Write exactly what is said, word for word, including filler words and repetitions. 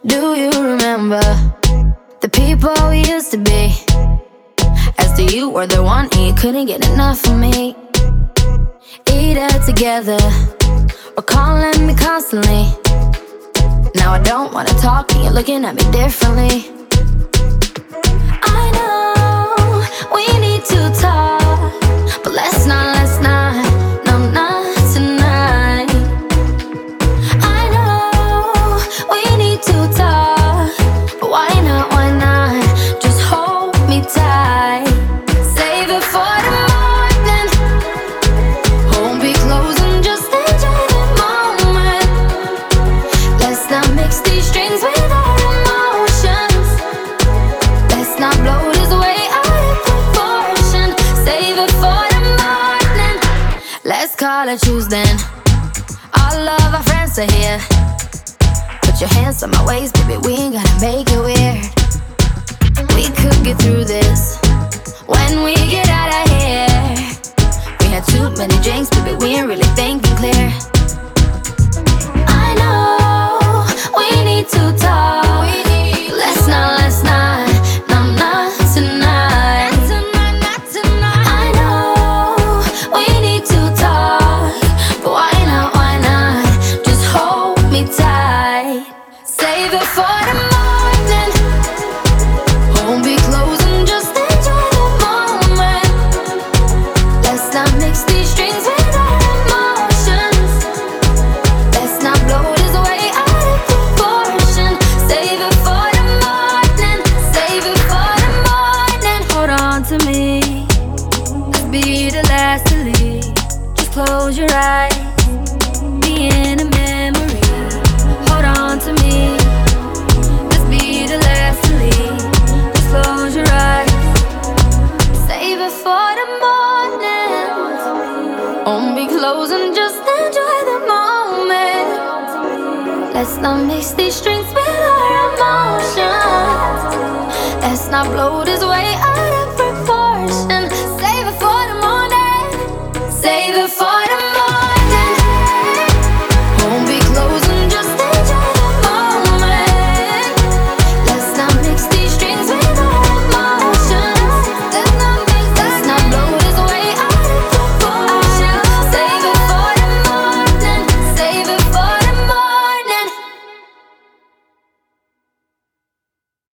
Do you remember the people we used to be? As to you were the one and you couldn't get enough of me. Either together or calling me constantly. Now I don't wanna talk and you're looking at me differently. I know we need to talk, but let's not, let's not, no, not tonight. I know we need to talk, but why not, why not, just hold me tight. Save it for the morning, won't be closing, just enjoy the moment. Let's not mix these strings with our emotions. Let's not blow this way out of proportion. Save it for the morning. Let's call it Tuesday. All of our friends are here. Put your hands on my waist, baby, we ain't gotta make it weird. We could get through this when we get out of here. We had too many drinks, baby, we ain't really thinking clear. I know we need to talk. Let's not, let's not, no, not tonight. I know we need to talk, but why not, why not, just hold me tight. Save it for the morning, won't be closing, just enjoy the moment. Let's not mix these strings with our emotions. Let's not blow this way out of proportion. Save it for the morning, save it for the morning. Hold on to me, let's be the last to leave. Just close your eyes, be in a memory. Hold on to me, let's be the last to leave. Just close your eyes, save it for the morning. Won't be closing, just enjoy the moment. Let's not mix these strings with our emotions. Let's not blow this way out of